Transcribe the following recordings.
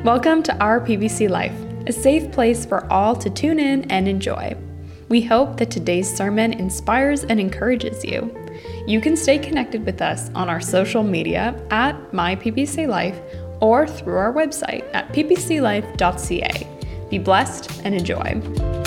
Welcome to Our PBC Life, a safe place for all to tune in and enjoy. We hope that today's sermon inspires and encourages you. You can stay connected with us on our social media at MyPBCLife or through our website at ppclife.ca. Be blessed and enjoy.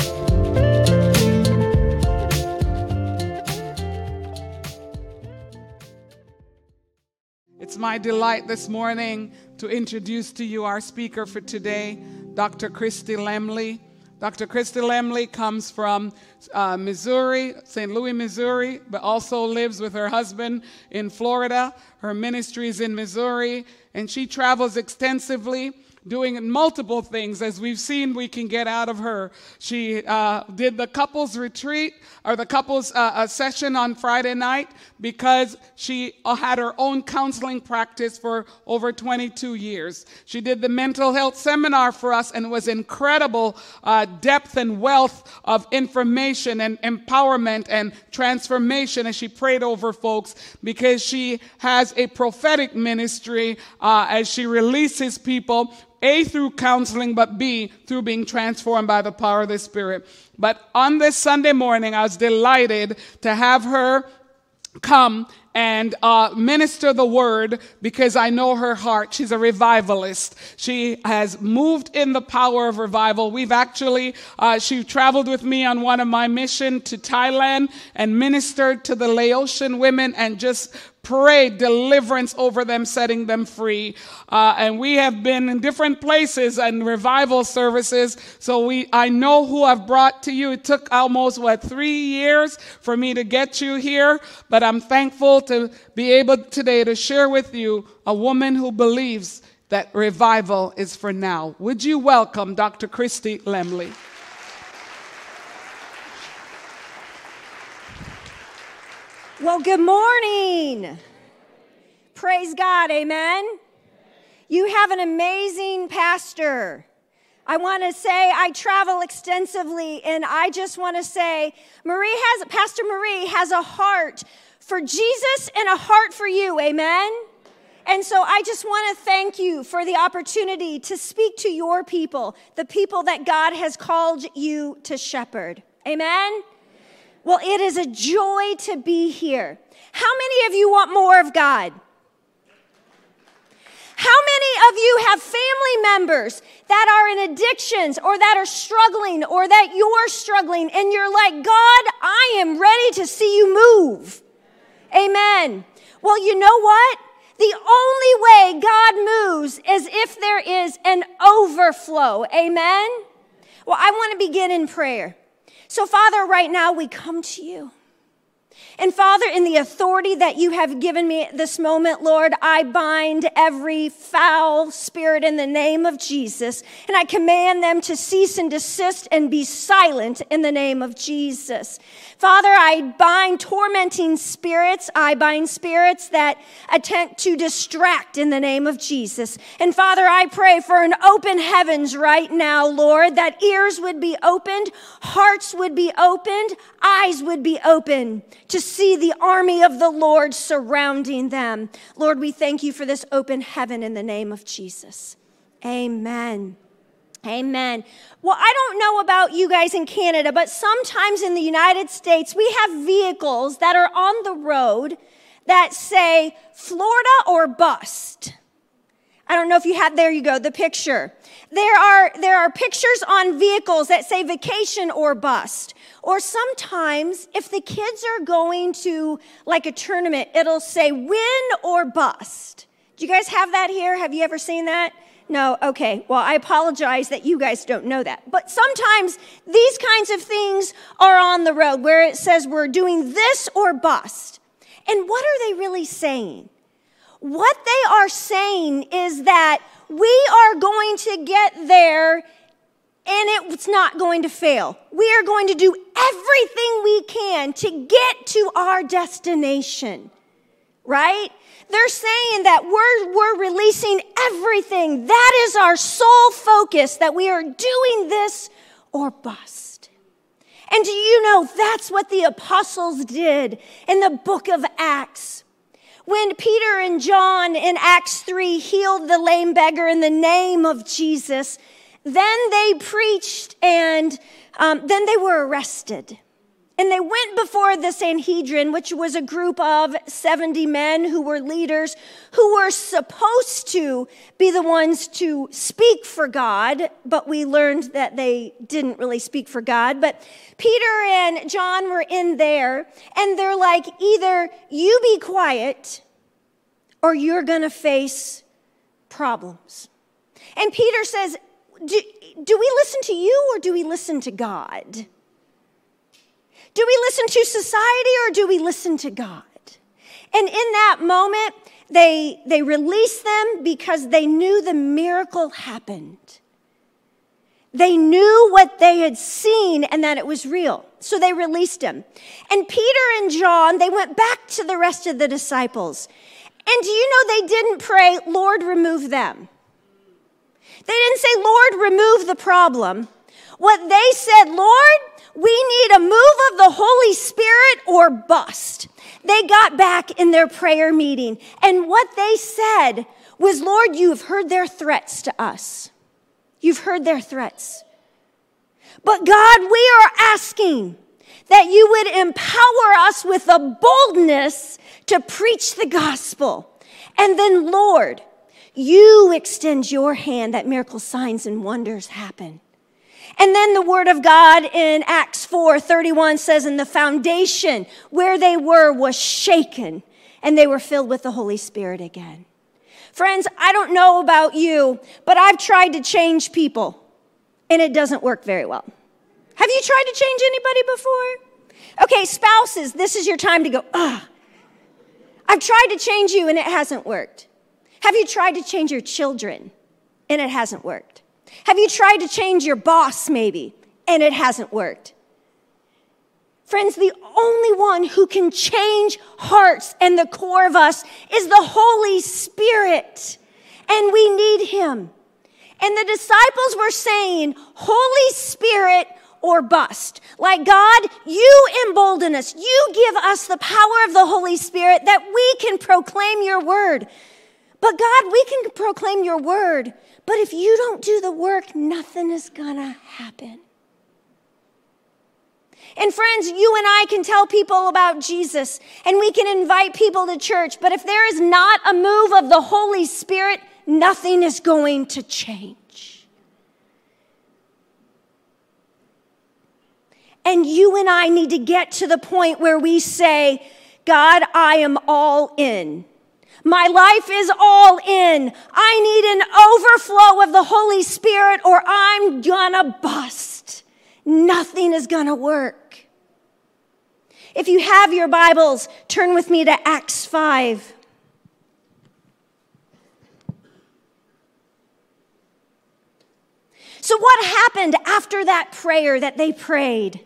It's my delight this morning to introduce to you our speaker for today, Dr. Christy Lemley. Dr. Christy Lemley comes from Missouri, St. Louis, Missouri, but also lives with her husband in Florida. Her ministry is in Missouri, and she travels extensively, doing multiple things. As we've seen, we can get out of her. She did the couples retreat, or the couples session on Friday night, because she had her own counseling practice for over 22 years. She did the mental health seminar for us, and it was incredible depth and wealth of information and empowerment and transformation as she prayed over folks, because she has a prophetic ministry as she releases people, A, through counseling, but B, through being transformed by the power of the Spirit. But on this Sunday morning, I was delighted to have her come and minister the word, because I know her heart. She's a revivalist. She has moved in the power of revival. We've actually, she traveled with me on one of my missions to Thailand and ministered to the Laotian women and just prayed deliverance over them, setting them free. And we have been in different places and revival services. So I know who I've brought to you. It took almost, 3 years for me to get you here. But I'm thankful to be able today to share with you a woman who believes that revival is for now. Would you welcome Dr. Christy Lemley? Well, good morning. Praise God, amen. You have an amazing pastor. I want to say I travel extensively, and I just want to say Pastor Marie has a heart for Jesus and a heart for you, amen. And so I just want to thank you for the opportunity to speak to your people, the people that God has called you to shepherd, amen. Well, it is a joy to be here. How many of you want more of God? How many of you have family members that are in addictions, or that are struggling, or that you're struggling, and you're like, God, I am ready to see you move? Amen. Well, you know what? The only way God moves is if there is an overflow. Amen. Well, I want to begin in prayer. So, Father, right now we come to you. And Father, in the authority that you have given me at this moment, Lord, I bind every foul spirit in the name of Jesus, and I command them to cease and desist and be silent in the name of Jesus. Father, I bind tormenting spirits. I bind spirits that attempt to distract in the name of Jesus. And Father, I pray for an open heavens right now, Lord, that ears would be opened, hearts would be opened, eyes would be open to see the army of the Lord surrounding them. Lord, we thank you for this open heaven in the name of Jesus. Amen. Amen. Well, I don't know about you guys in Canada, but sometimes in the United States, we have vehicles that are on the road that say Florida or bust. I don't know if you have, there you go, the picture. There are pictures on vehicles that say vacation or bust. Or sometimes, if the kids are going to like a tournament, it'll say win or bust. Do you guys have that here? Have you ever seen that? No? Okay. Well, I apologize that you guys don't know that. But sometimes these kinds of things are on the road where it says we're doing this or bust. And what are they really saying? What they are saying is that we are going to get there and it's not going to fail. We are going to do everything we can to get to our destination, right? They're saying that we're releasing everything. That is our sole focus, that we are doing this or bust. And do you know that's what the apostles did in the book of Acts? When Peter and John in Acts 3 healed the lame beggar in the name of Jesus, then they preached and then they were arrested. And they went before the Sanhedrin, which was a group of 70 men who were leaders, who were supposed to be the ones to speak for God, but we learned that they didn't really speak for God. But Peter and John were in there, and they're like, either you be quiet or you're going to face problems. And Peter says, do we listen to you or do we listen to God? Do we listen to society or do we listen to God? And in that moment, they released them because they knew the miracle happened. They knew what they had seen and that it was real. So they released him. And Peter and John, they went back to the rest of the disciples. And do you know they didn't pray, Lord, remove them? They didn't say, Lord, remove the problem. What they said, Lord, we need a move of the Holy Spirit or bust. They got back in their prayer meeting, and what they said was, Lord, you have heard their threats to us. You've heard their threats. But God, we are asking that you would empower us with a boldness to preach the gospel. And then, Lord, you extend your hand that miracle signs and wonders happen. And then the word of God in Acts 4:31 says, and the foundation where they were was shaken, and they were filled with the Holy Spirit again. Friends, I don't know about you, but I've tried to change people, and it doesn't work very well. Have you tried to change anybody before? Okay, spouses, this is your time to go, I've tried to change you, and it hasn't worked. Have you tried to change your children, and it hasn't worked? Have you tried to change your boss maybe, and it hasn't worked? Friends, the only one who can change hearts and the core of us is the Holy Spirit, and we need him. And the disciples were saying, Holy Spirit or bust. Like, God, you embolden us. You give us the power of the Holy Spirit that we can proclaim your word. But God, we can proclaim your word, but if you don't do the work, nothing is gonna happen. And friends, you and I can tell people about Jesus, and we can invite people to church, but if there is not a move of the Holy Spirit, nothing is going to change. And you and I need to get to the point where we say, God, I am all in. My life is all in. I need an overflow of the Holy Spirit or I'm gonna bust. Nothing is gonna work. If you have your Bibles, turn with me to Acts 5. So what happened after that prayer that they prayed?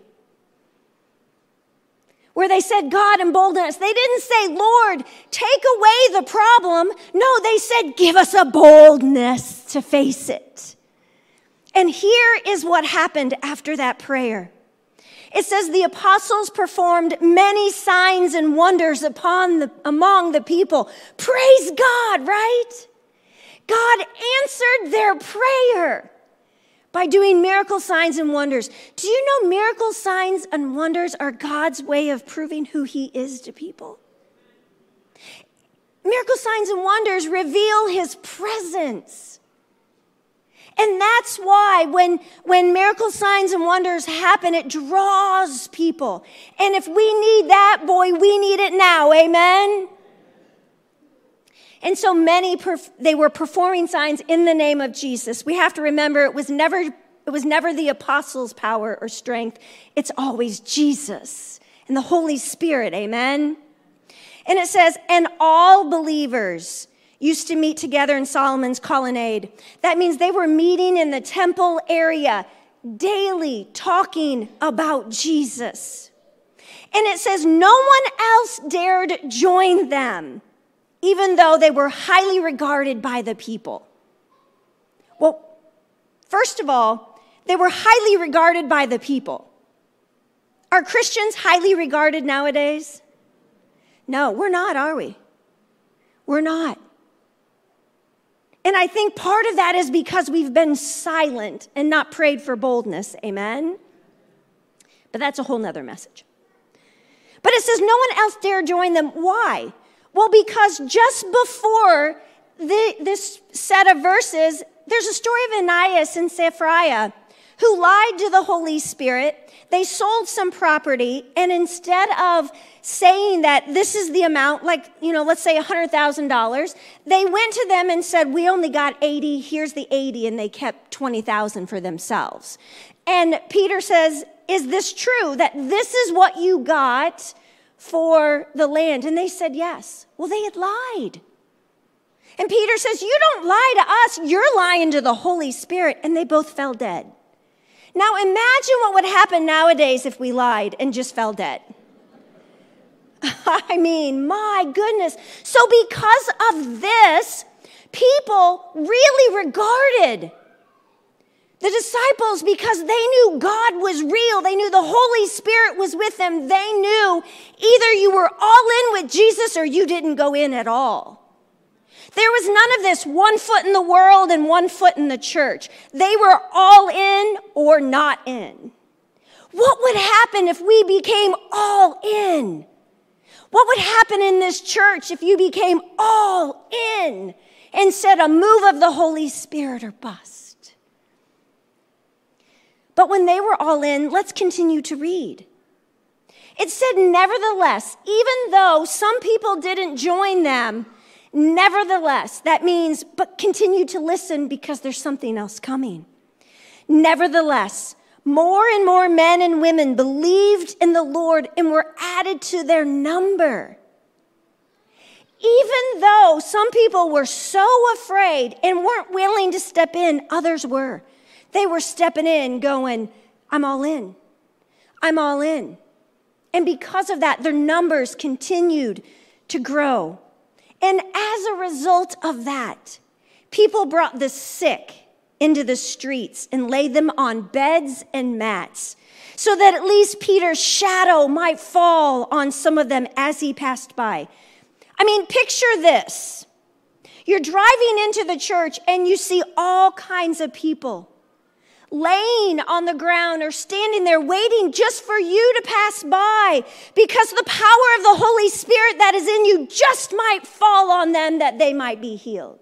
Where they said, God, embolden us. They didn't say, Lord, take away the problem. No, they said, give us a boldness to face it. And here is what happened after that prayer. It says the apostles performed many signs and wonders among the people. Praise God, right? God answered their prayer by doing miracle signs and wonders. Do you know miracle signs and wonders are God's way of proving who he is to people? Miracle signs and wonders reveal his presence. And that's why when miracle signs and wonders happen, it draws people. And if we need that, boy, we need it now. Amen? And so they were performing signs in the name of Jesus. We have to remember it was never the apostles' power or strength. It's always Jesus and the Holy Spirit, amen? And it says, and all believers used to meet together in Solomon's colonnade. That means they were meeting in the temple area daily, talking about Jesus. And it says no one else dared join them, even though they were highly regarded by the people. Well, first of all, they were highly regarded by the people. Are Christians highly regarded nowadays? No, we're not, are we? We're not. And I think part of that is because we've been silent and not prayed for boldness. Amen? But that's a whole nother message. But it says no one else dare join them. Why? Well, because just before this set of verses, there's a story of Ananias and Sapphira who lied to the Holy Spirit. They sold some property, and instead of saying that this is the amount, like, let's say $100,000, they went to them and said, we only got 80, here's the 80, and they kept 20,000 for themselves. And Peter says, is this true, that this is what you got for the land? And they said, yes. Well, they had lied. And Peter says, you don't lie to us, you're lying to the Holy Spirit. And they both fell dead. Now imagine what would happen nowadays if we lied and just fell dead. I mean, my goodness. So because of this, people really regarded the disciples because they knew God was real. They knew the Holy Spirit was with them. They knew either you were all in with Jesus or you didn't go in at all. There was none of this 1 foot in the world and 1 foot in the church. They were all in or not in. What would happen if we became all in? What would happen in this church if you became all in and said a move of the Holy Spirit or bust? But when they were all in, let's continue to read. It said, nevertheless, even though some people didn't join them, nevertheless, that means, but continue to listen because there's something else coming. Nevertheless, more and more men and women believed in the Lord and were added to their number. Even though some people were so afraid and weren't willing to step in, others were. They were stepping in going, I'm all in. I'm all in. And because of that, their numbers continued to grow. And as a result of that, people brought the sick into the streets and laid them on beds and mats so that at least Peter's shadow might fall on some of them as he passed by. I mean, picture this. You're driving into the church and you see all kinds of people laying on the ground or standing there waiting just for you to pass by because the power of the Holy Spirit that is in you just might fall on them that they might be healed.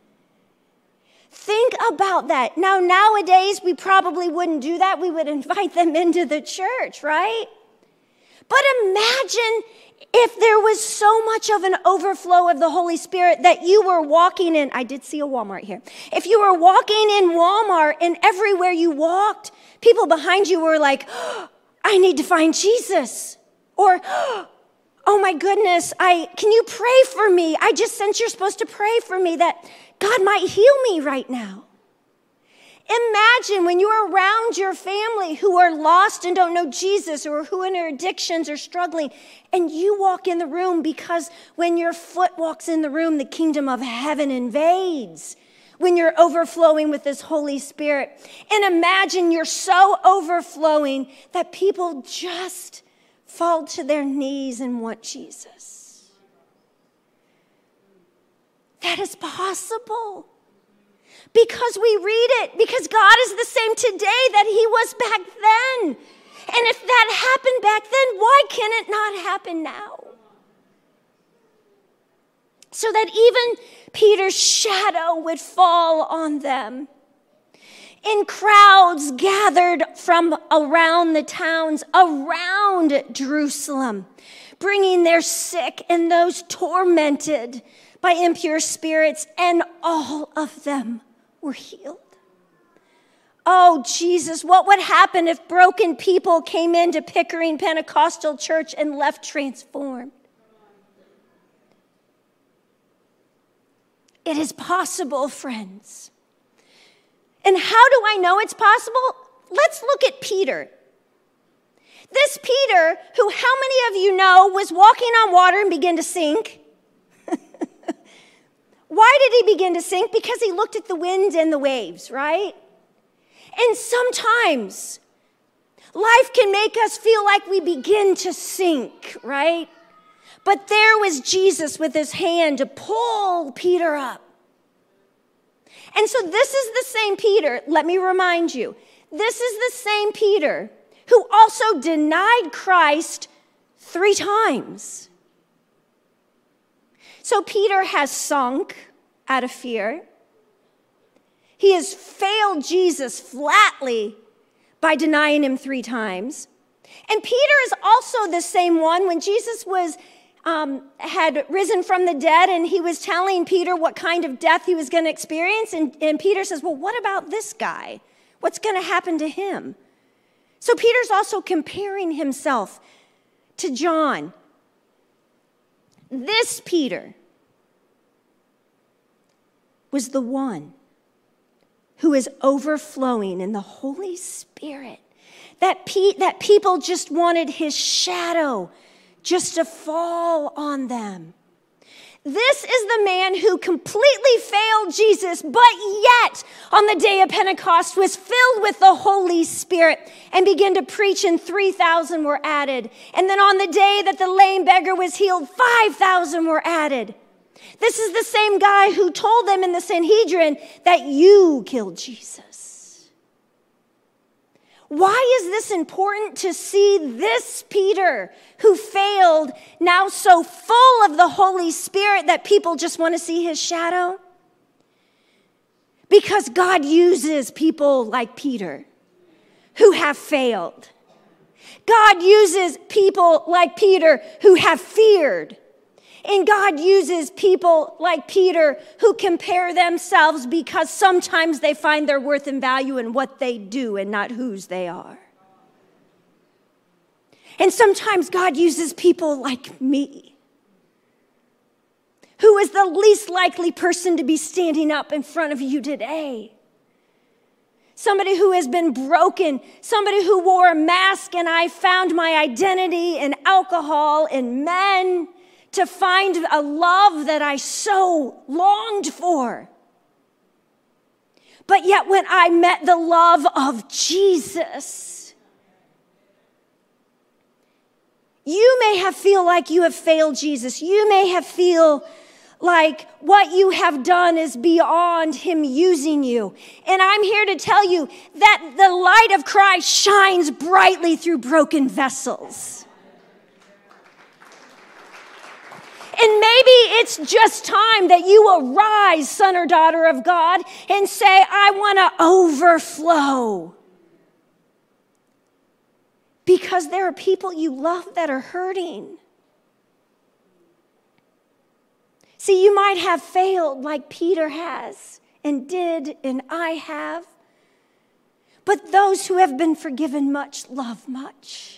Think about that. Now, nowadays, we probably wouldn't do that. We would invite them into the church, right? But imagine if there was so much of an overflow of the Holy Spirit that you were walking in. I did see a Walmart here. If you were walking in Walmart and everywhere you walked, people behind you were like, oh, I need to find Jesus. Or, oh my goodness, can you pray for me? I just sense you're supposed to pray for me that God might heal me right now. Imagine when you're around your family who are lost and don't know Jesus or who in their addictions are struggling, and you walk in the room because when your foot walks in the room, the kingdom of heaven invades when you're overflowing with this Holy Spirit. And imagine you're so overflowing that people just fall to their knees and want Jesus. That is possible. Because we read it, because God is the same today that he was back then. And if that happened back then, why can it not happen now? So that even Peter's shadow would fall on them. And crowds gathered from around the towns, around Jerusalem, bringing their sick and those tormented by impure spirits, and all of them were healed. Oh, Jesus, what would happen if broken people came into Pickering Pentecostal Church and left transformed? It is possible, friends. And how do I know it's possible? Let's look at Peter. This Peter, who how many of you know was walking on water and began to sink? Why did he begin to sink? Because he looked at the wind and the waves, right? And sometimes life can make us feel like we begin to sink, right? But there was Jesus with his hand to pull Peter up. And so this is the same Peter, let me remind you, this is the same Peter who also denied Christ 3 times. So Peter has sunk out of fear. He has failed Jesus flatly by denying him 3 times. And Peter is also the same one when Jesus had risen from the dead and he was telling Peter what kind of death he was going to experience. And Peter says, well, what about this guy? What's going to happen to him? So Peter's also comparing himself to John. This Peter was the one who is overflowing in the Holy Spirit. That people just wanted his shadow just to fall on them. This is the man who completely failed Jesus, but yet on the day of Pentecost was filled with the Holy Spirit and began to preach, and 3,000 were added. And then on the day that the lame beggar was healed, 5,000 were added. This is the same guy who told them in the Sanhedrin that you killed Jesus. Why is this important to see this Peter who failed now so full of the Holy Spirit that people just want to see his shadow? Because God uses people like Peter who have failed. God uses people like Peter who have feared. And God uses people like Peter who compare themselves because sometimes they find their worth and value in what they do and not whose they are. And sometimes God uses people like me, who is the least likely person to be standing up in front of you today. Somebody who has been broken, somebody who wore a mask, and I found my identity in alcohol and men, to find a love that I so longed for. But yet when I met the love of Jesus, you may have feel like you have failed Jesus. You may have feel like what you have done is beyond him using you. And I'm here to tell you that the light of Christ shines brightly through broken vessels. And maybe it's just time that you arise, son or daughter of God, and say, I want to overflow. Because there are people you love that are hurting. See, you might have failed like Peter has and did and I have. But those who have been forgiven much love much.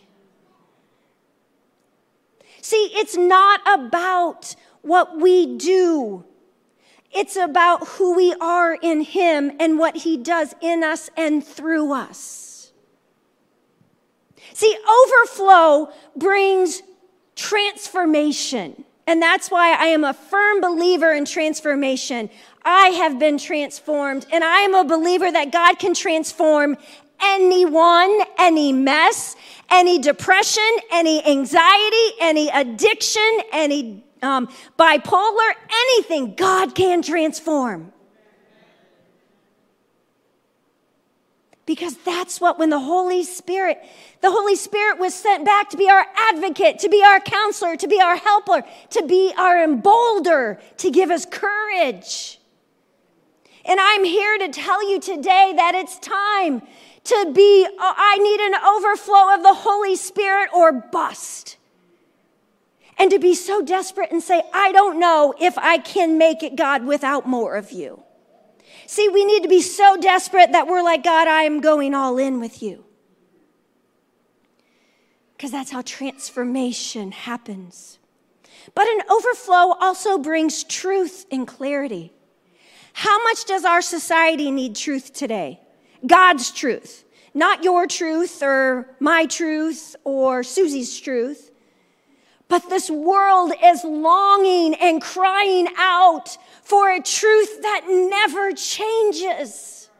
See, it's not about what we do. It's about who we are in him and what he does in us and through us. See, overflow brings transformation. And that's why I am a firm believer in transformation. I have been transformed, and I am a believer that God can transform anyone, any mess, any depression, any anxiety, any addiction, any bipolar, anything God can transform. Because that's what, when the Holy Spirit was sent back to be our advocate, to be our counselor, to be our helper, to be our embolder, to give us courage. And I'm here to tell you today that it's time to be, I need an overflow of the Holy Spirit or bust. And to be so desperate and say, I don't know if I can make it, God, without more of you. See, we need to be so desperate that we're like, God, I am going all in with you. Because that's how transformation happens. But an overflow also brings truth and clarity. How much does our society need truth today? God's truth, not your truth or my truth or Susie's truth. But this world is longing and crying out for a truth that never changes.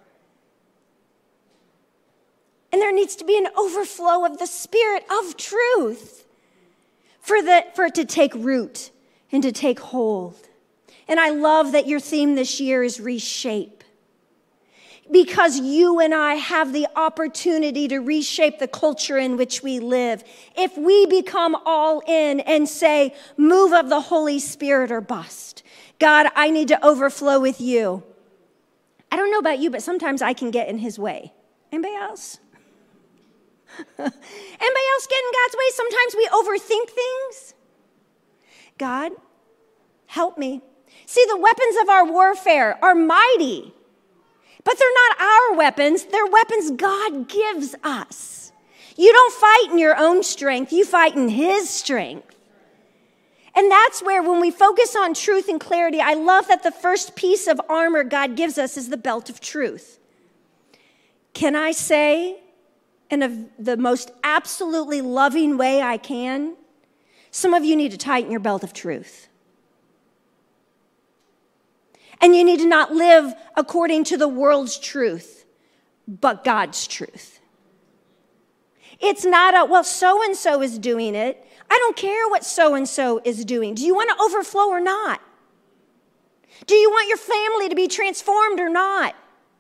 And there needs to be an overflow of the Spirit of truth for it to take root and to take hold. And I love that your theme this year is reshape. Because you and I have the opportunity to reshape the culture in which we live. If we become all in and say, move of the Holy Spirit or bust. God, I need to overflow with you. I don't know about you, but sometimes I can get in his way. Anybody else? Anybody else get in God's way? Sometimes we overthink things. God, help me. See, the weapons of our warfare are mighty. But they're not our weapons. They're weapons God gives us. You don't fight in your own strength. You fight in his strength. And that's where when we focus on truth and clarity, I love that the first piece of armor God gives us is the belt of truth. Can I say in the most absolutely loving way I can, some of you need to tighten your belt of truth. And you need to not live according to the world's truth, but God's truth. It's not well, so-and-so is doing it. I don't care what so-and-so is doing. Do you want to overflow or not? Do you want your family to be transformed or not?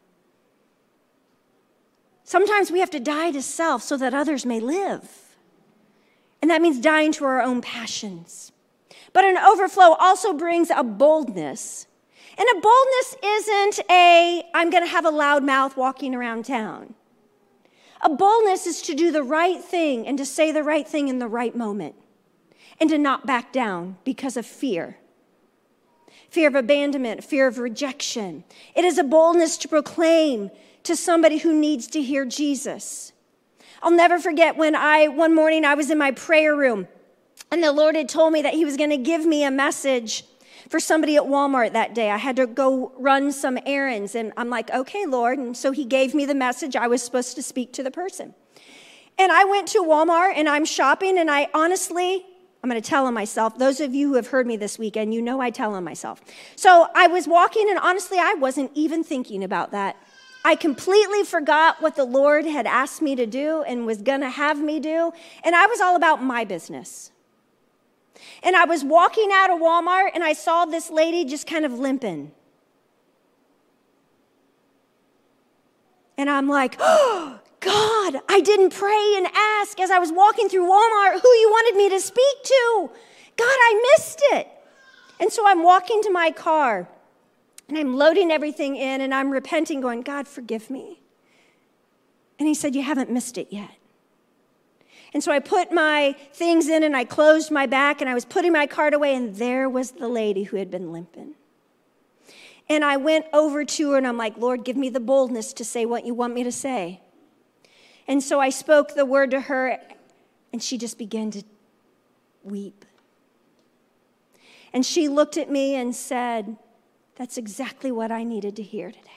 Sometimes we have to die to self so that others may live. And that means dying to our own passions. But an overflow also brings a boldness. And a boldness isn't I'm going to have a loud mouth walking around town. A boldness is to do the right thing and to say the right thing in the right moment and to not back down because of fear. Fear of abandonment, fear of rejection. It is a boldness to proclaim to somebody who needs to hear Jesus. I'll never forget when one morning I was in my prayer room and the Lord had told me that he was going to give me a message for somebody at Walmart that day. I had to go run some errands, and I'm like, okay, Lord. And so he gave me the message. I was supposed to speak to the person. And I went to Walmart, and I'm shopping, and I'm going to tell on myself. Those of you who have heard me this weekend, you know I tell on myself. So I was walking, and honestly, I wasn't even thinking about that. I completely forgot what the Lord had asked me to do and was going to have me do, and I was all about my business. And I was walking out of Walmart, and I saw this lady just kind of limping. And I'm like, oh, God, I didn't pray and ask as I was walking through Walmart who you wanted me to speak to. God, I missed it. And so I'm walking to my car, and I'm loading everything in, and I'm repenting, going, God, forgive me. And he said, you haven't missed it yet. And so I put my things in and I closed my back and I was putting my cart away and there was the lady who had been limping. And I went over to her and I'm like, Lord, give me the boldness to say what you want me to say. And so I spoke the word to her and she just began to weep. And she looked at me and said, that's exactly what I needed to hear today.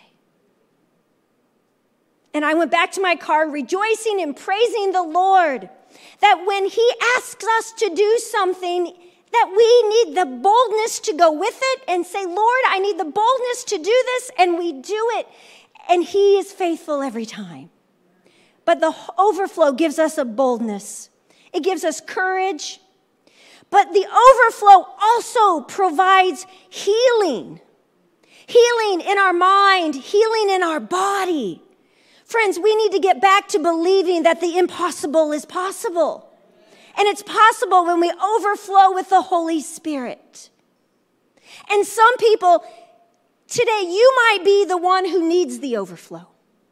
And I went back to my car rejoicing and praising the Lord that when he asks us to do something, that we need the boldness to go with it and say, Lord, I need the boldness to do this, and we do it. And he is faithful every time. But the overflow gives us a boldness. It gives us courage. But the overflow also provides healing. Healing in our mind, healing in our body. Friends, we need to get back to believing that the impossible is possible. And it's possible when we overflow with the Holy Spirit. And some people, today, you might be the one who needs the overflow.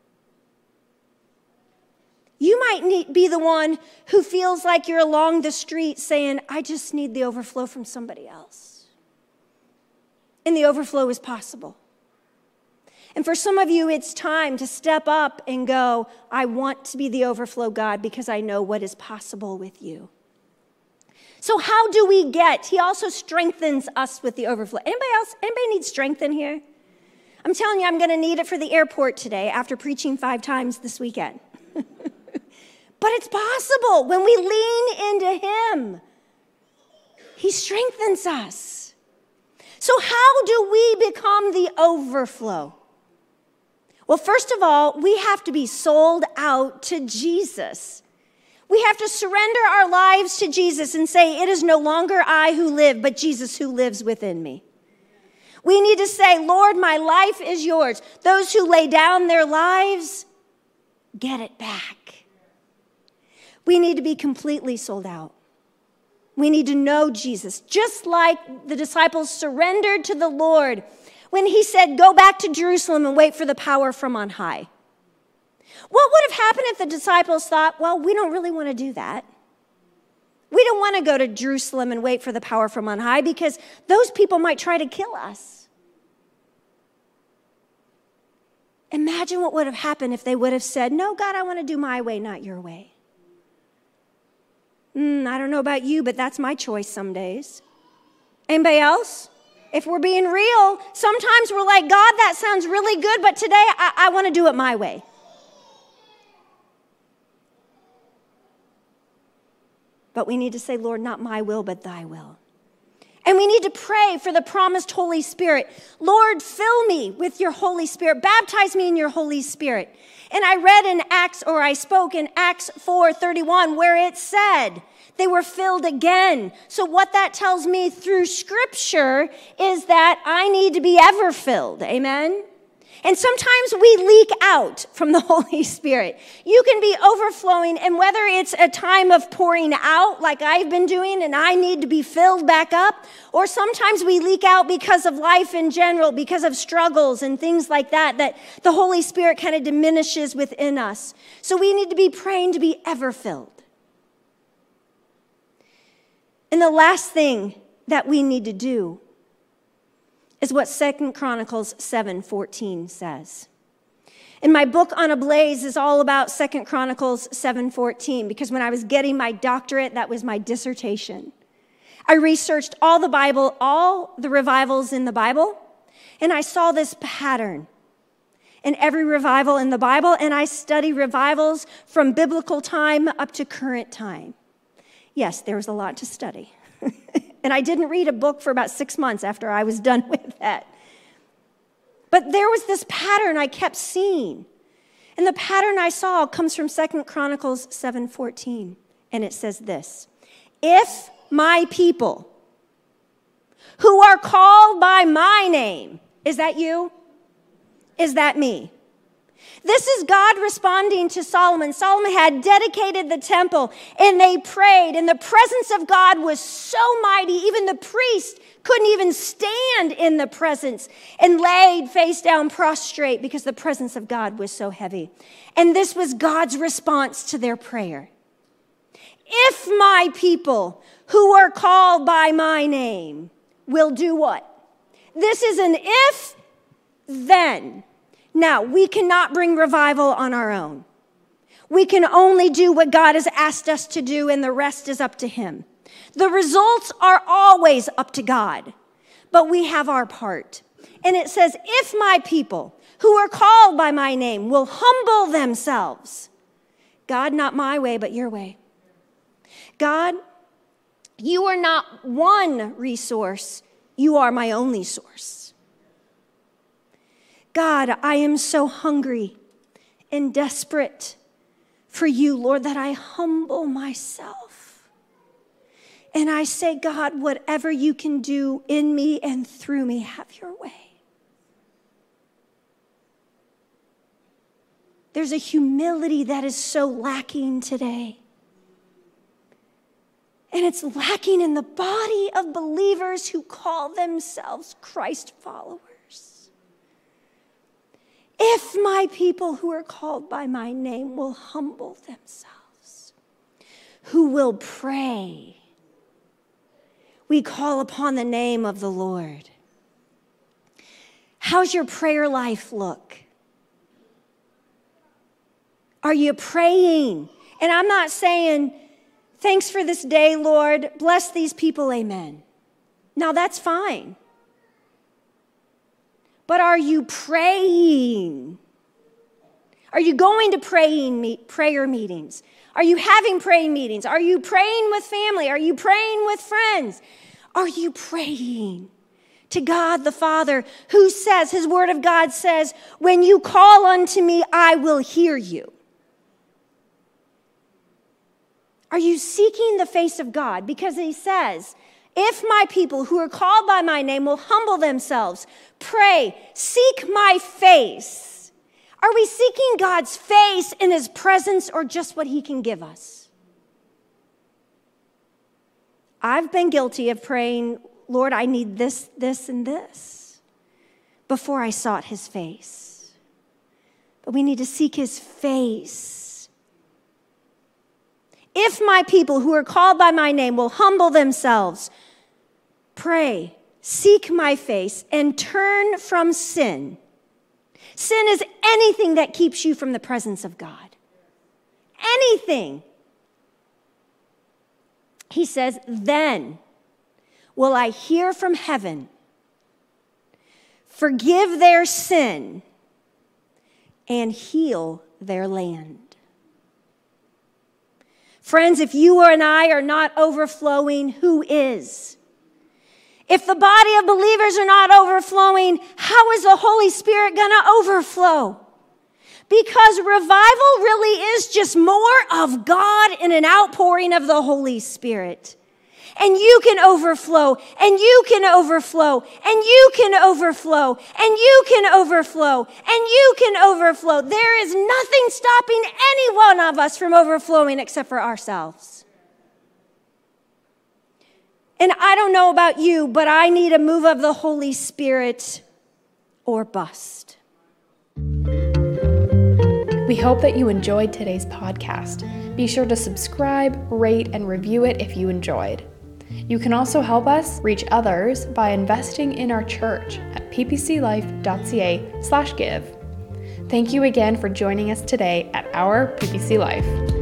You might be the one who feels like you're along the street saying, I just need the overflow from somebody else. And the overflow is possible. And for some of you, it's time to step up and go, I want to be the overflow, God, because I know what is possible with you. So how do we get? He also strengthens us with the overflow. Anybody need strength in here? I'm telling you, I'm going to need it for the airport today after preaching 5 times this weekend. But it's possible when we lean into him. He strengthens us. So how do we become the overflow? Well, first of all, we have to be sold out to Jesus. We have to surrender our lives to Jesus and say, it is no longer I who live, but Jesus who lives within me. We need to say, Lord, my life is yours. Those who lay down their lives, get it back. We need to be completely sold out. We need to know Jesus, just like the disciples surrendered to the Lord when he said, go back to Jerusalem and wait for the power from on high. What would have happened if the disciples thought, well, we don't really want to do that. We don't want to go to Jerusalem and wait for the power from on high because those people might try to kill us. Imagine what would have happened if they would have said, no, God, I want to do my way, not your way. I don't know about you, but that's my choice some days. Anybody else? If we're being real, sometimes we're like, God, that sounds really good, but today I want to do it my way. But we need to say, Lord, not my will, but thy will. And we need to pray for the promised Holy Spirit. Lord, fill me with your Holy Spirit. Baptize me in your Holy Spirit. And I spoke in Acts 4:31, where it said they were filled again. So what that tells me through Scripture is that I need to be ever filled. Amen? And sometimes we leak out from the Holy Spirit. You can be overflowing, and whether it's a time of pouring out like I've been doing and I need to be filled back up, or sometimes we leak out because of life in general, because of struggles and things like that the Holy Spirit kind of diminishes within us. So we need to be praying to be ever filled. And the last thing that we need to do is what 2 Chronicles 7:14 says. And my book On a Blaze is all about 2 Chronicles 7:14 because when I was getting my doctorate, that was my dissertation. I researched all the Bible, all the revivals in the Bible, and I saw this pattern in every revival in the Bible, and I study revivals from biblical time up to current time. Yes, there was a lot to study. And I didn't read a book for about 6 months after I was done with that. But there was this pattern I kept seeing. And the pattern I saw comes from 2 Chronicles 7:14. And it says this: if my people who are called by my name, is that you? Is that me? This is God responding to Solomon. Solomon had dedicated the temple, and they prayed, and the presence of God was so mighty, even the priest couldn't even stand in the presence and laid face down prostrate because the presence of God was so heavy. And this was God's response to their prayer. If my people who are called by my name will do what? This is an if, then. Now, we cannot bring revival on our own. We can only do what God has asked us to do, and the rest is up to him. The results are always up to God, but we have our part. And it says, if my people who are called by my name will humble themselves. God, not my way, but your way. God, you are not one resource. You are my only source. God, I am so hungry and desperate for you, Lord, that I humble myself. And I say, God, whatever you can do in me and through me, have your way. There's a humility that is so lacking today. And it's lacking in the body of believers who call themselves Christ followers. If my people who are called by my name will humble themselves, who will pray, we call upon the name of the Lord. How's your prayer life look? Are you praying? And I'm not saying, thanks for this day, Lord. Bless these people, amen. Now that's fine. But are you praying? Are you going to prayer meetings? Are you having praying meetings? Are you praying with family? Are you praying with friends? Are you praying to God the Father, who says, his word of God says, when you call unto me, I will hear you. Are you seeking the face of God? Because he says, if my people who are called by my name will humble themselves, pray, seek my face. Are we seeking God's face in his presence or just what he can give us? I've been guilty of praying, Lord, I need this, this, and this before I sought his face. But we need to seek his face. If my people who are called by my name will humble themselves, pray, seek my face, and turn from sin. Sin is anything that keeps you from the presence of God. Anything. He says, then will I hear from heaven, forgive their sin, and heal their land. Friends, if you and I are not overflowing, who is? If the body of believers are not overflowing, how is the Holy Spirit going to overflow? Because revival really is just more of God in an outpouring of the Holy Spirit. And you can overflow, and you can overflow, and you can overflow, and you can overflow, and you can overflow. There is nothing stopping any one of us from overflowing except for ourselves. And I don't know about you, but I need a move of the Holy Spirit or bust. We hope that you enjoyed today's podcast. Be sure to subscribe, rate, and review it if you enjoyed. You can also help us reach others by investing in our church at ppclife.ca/give. Thank you again for joining us today at our PPC Life.